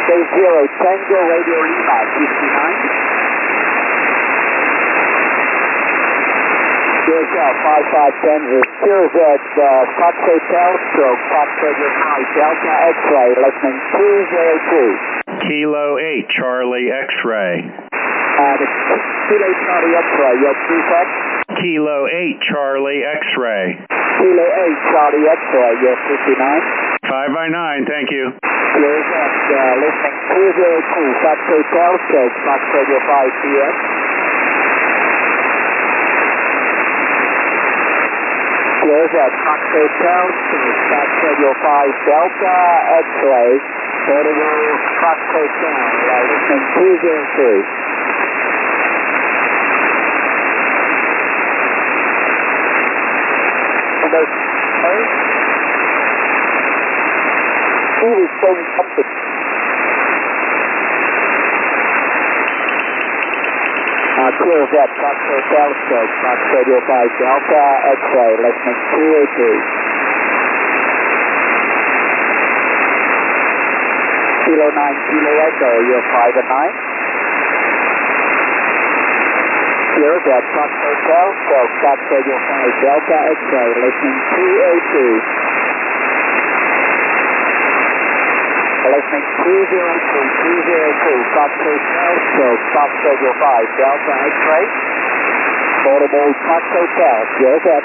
Base 0, Tango Radio Lima, 59. Yourself, 5510 is Sirius at Fox Hotel, stroke Fox Radio 5, Delta X-ray, listening 202. Kilo 8, Charlie X-ray. The Kilo 8 Charlie X-ray, your preset? Kilo 8, Charlie X-ray. Kilo 8 Charlie X-ray, your 59. 5 by 9, thank you. Sirius at listening 202, Fox Hotel, stroke Fox Radio 5 PM. Sirius at Fox Hotel, stroke Fox Radio 5 Delta X-ray. Portable Fox Hotel, listening 202. He was saying something. Sirius at Fox Hotel, stroke Fox Radio 5 Delta X-ray, listening 202. Kilo 9 Kilo Echo, you're 5 and 9. Sirius at Fox Hotel, stroke Fox Radio 5 Delta X-ray, listening 202. Listening 202, Fox Hotel, stroke Fox Radio 5 Delta X-ray. Portable Fox Hotel, Sirius at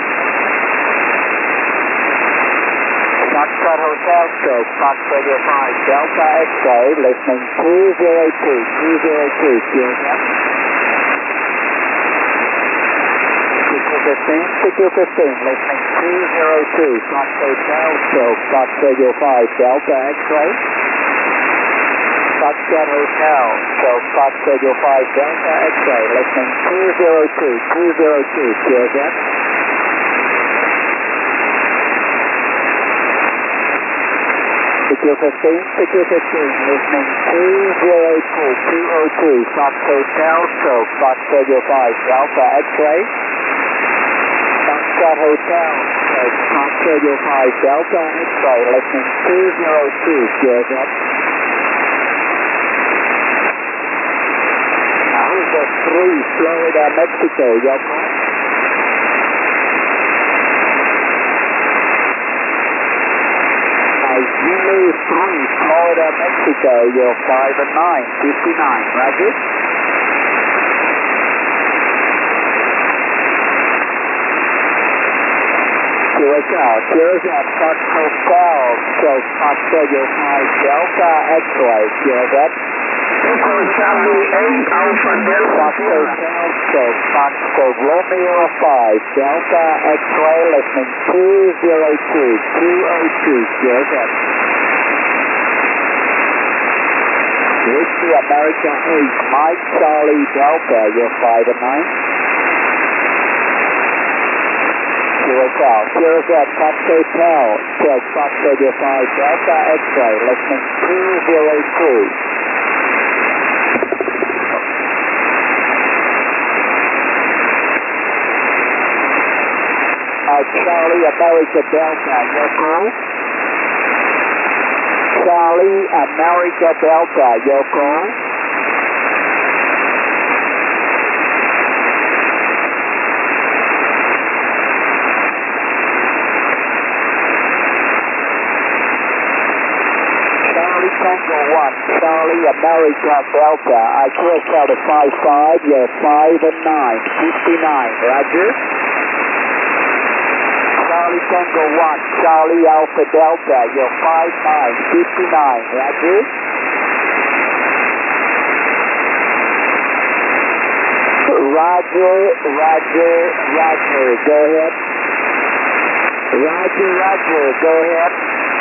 Foxtrot Hotel, stroke Fox Radio 5 Delta X-ray, listening 202, Sirius at CQ15, listening 202, Fox Hotel, stroke Fox Radio 5 Delta X-ray. Foxtrot Hotel, stroke Fox Radio 5 Delta X-ray, listening 202, Sirius at CQ15, listening 202, Fox Hotel, stroke Fox Radio 5 Delta X-ray. Foxtrot Hotel, stroke Fox Radio 5 Delta X-ray, listening 202, Sirius at. Now who's the 3, Florida, Mexico, your call? Zulu 3, Florida, Mexico, you're 5 and 9, 59, Roger. Sirius at Fox Hotel, stroke Fox Radio 5 Delta X-ray, Sirius at Charlie 8 Alpha Delta Fox Hotel, stroke Fox Romeo 5 Delta X-ray, listening 202, Sirius at Whiskey America 8, Mike Charlie Delta, you're 5 and 9. Sirius at Fox Hotel, stroke Fox Radio 5 Delta X-ray, listening 202. Charlie America Delta, your call? Charlie America Delta, your call? Charlie Tango 1, Charlie America Delta, IQ Delta 55, you're 5 and 9, 59, Roger. Charlie Tango 1, Charlie Alpha Delta, you're 59, 59, Roger. Roger, go ahead. Roger, go ahead.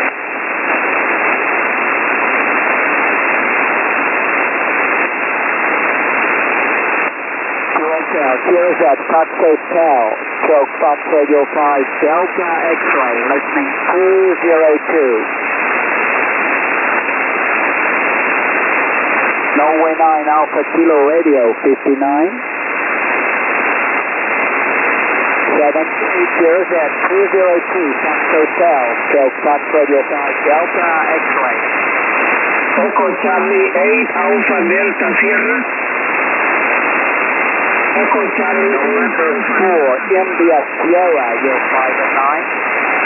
Sirius at Fox Hotel, stroke Fox Radio 5 Delta X-ray, listening 202. Norway 9 Alpha Kilo Radio 59. 78 Sirius at 202 Fox Hotel, stroke Fox Radio 5 Delta X-ray. Echo Charlie 8, Alpha Delta Sierra. Echo Charlie 8, November Alpha 4, India Sierra, you're 5 and 9.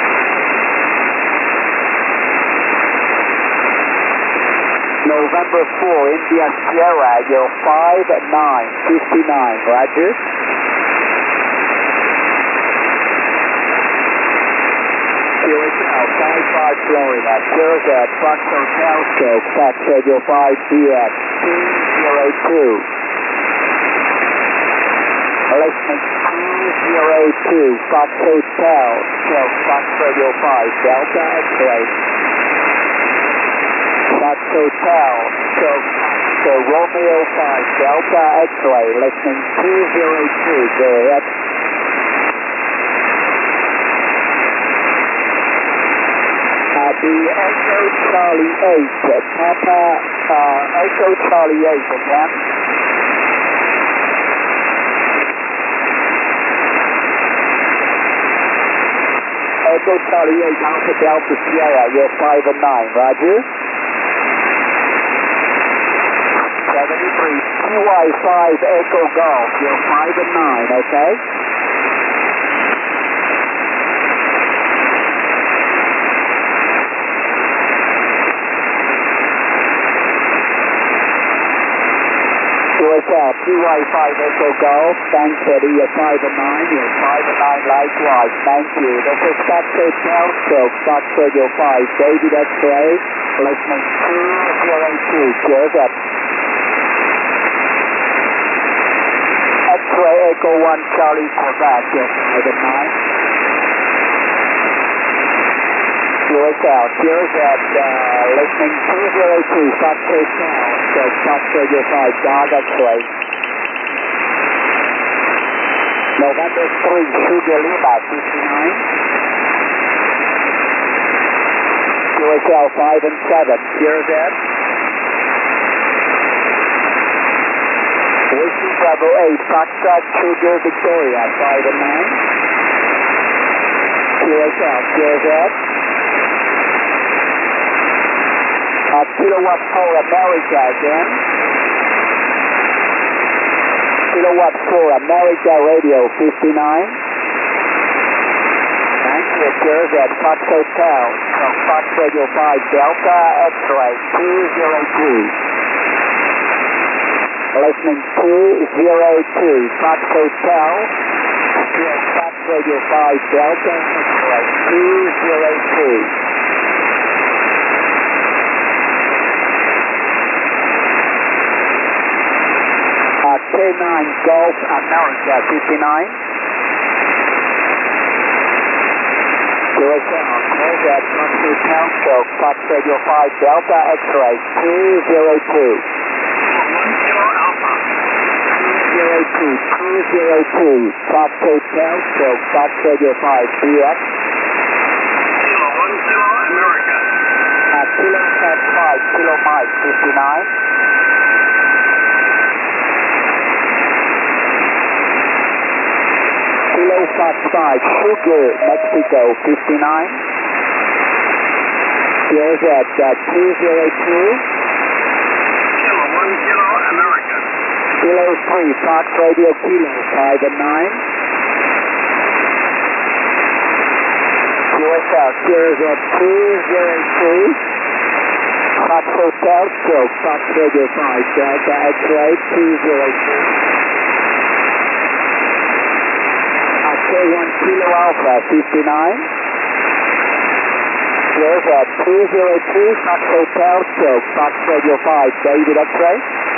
November 4, India Sierra, you're 5 and 9, 59, roger. QHL 55 Florida, Sierra at Fox Hotel Scope, Fox Radio 5 BX 202. Listening 202, Fox Hotel Scope, Fox Radio 5, Delta X-ray. Fox Hotel Scope, so Romeo 5, Delta X-ray, listening 202, go ahead. The Echo Charlie 8, Papa, Echo Charlie 8 again. Echo Charlie 8, Alpha Delta Sierra, you're 5 and 9, roger. 73, PY5 Echo Golf, you're 5 and 9, okay? QSL, PY5 Echo Golf, thanks Eddie, you're 5 and 9, you're 5 and 9 likewise, thank you. This is Fox Hotel Scope, Fox Radio 5, David X-ray, listening 202, cheers up. X-ray Echo 1 Charlie Quebec, you're 5 and 9. QSL, cheers up, listening 202, Fox Hotel. Fox Radio 5, Dog X-ray. November 3, Sugar Lima, 59. QSL 5 and 7, Sierra Z. Whiskey Bravo 8, Foxtrot Sugar Victoria, 5 and 9. QSL, Sierra Z. Kilowatt 4 America again. Kilowatt 4 America Radio 59. Thank you, cheers at Fox Hotel from Fox Radio 5 Delta X-ray 202. Listening 202 Fox Hotel from Fox Radio 5 Delta X-ray 202. K9 Golf America 59. QSL, close at Fox Hotel Scope, Fox Radio 5 Delta X-ray 202. 202, Fox Hotel Scope, Fox Radio 5 BX. Kilo 1 Kilo America. Kilo Fox 5, Kilo Mike 59. Kilo Fox 5, Sugar, Mexico, 59. Here's at 202. Kilo 1 Kilo America. Kilo 3, Fox Radio Kilo, 5 and 9. QSL, here's at 202. Fox Hotel Stroke, Fox Radio 5, Delta X-ray, 202. K1 Kilo Alpha 59. Here's at 202 Fox Hotel Stroke, Fox Radio 5, David X-ray.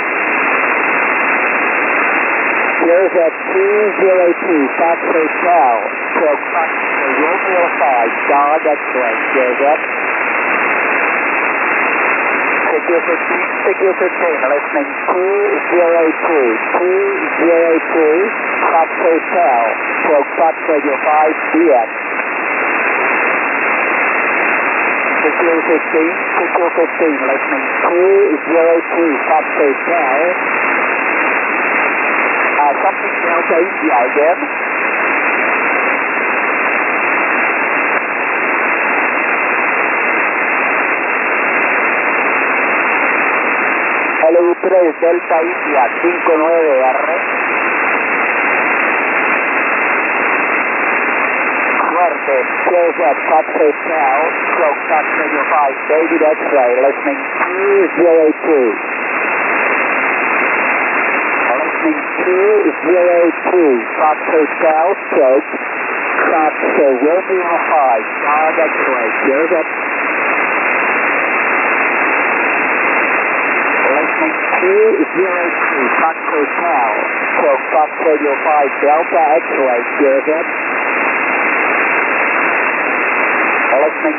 Here's at 202 Fox Hotel Stroke, Fox Romeo 5, Dog X-ray. Here's at Figure 15, listening 202 Fox Hotel Stroke, Fox Radio 5 BX. Figure 15, listening 202 Fox Hotel. Something Delta India again. LU3 Delta India 59R. Suerte, close up, Fox Hotel, stroke Fox Radio 5, David X-ray, listening 202. Listening 202, Fox Hotel, stroke Fox Romeo 5, Dog X-ray, close up. Listening 202, Fox Hotel, stroke Fox Radio 5, Delta X-ray, close up. Listening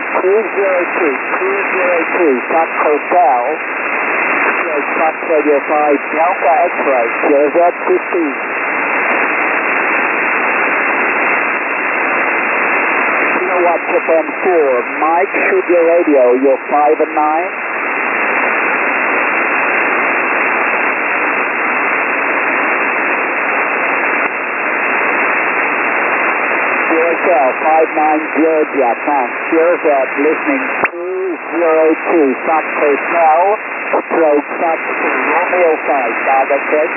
202, Fox Hotel, stroke Fox Radio 5, Delta X-ray, clears up 15. Kilowatt FM 4, Mike, shoot your radio, you're 5 and 9. QSL 59 Georgia, thanks. Cheers up, listening 202, Fox Hotel, stroke Fox Romeo 5, Dog X-ray.